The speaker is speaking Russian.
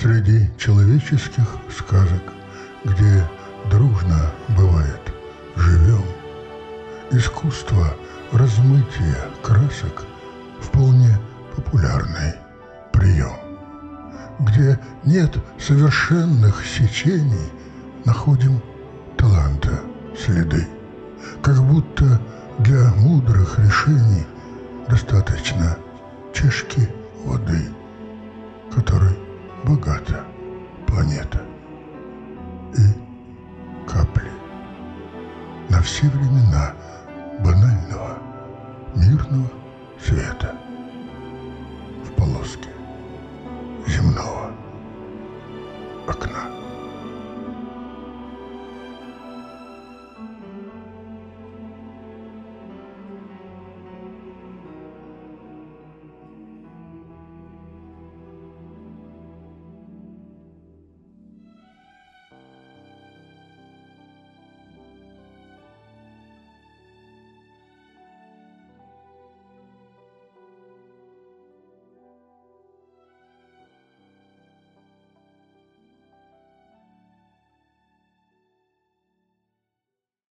Среди человеческих сказок, где дружно бывает живем, искусство размытия красок вполне популярный прием. Где нет совершенных сечений, находим таланта следы. Как будто для мудрых решений достаточно чашки воды.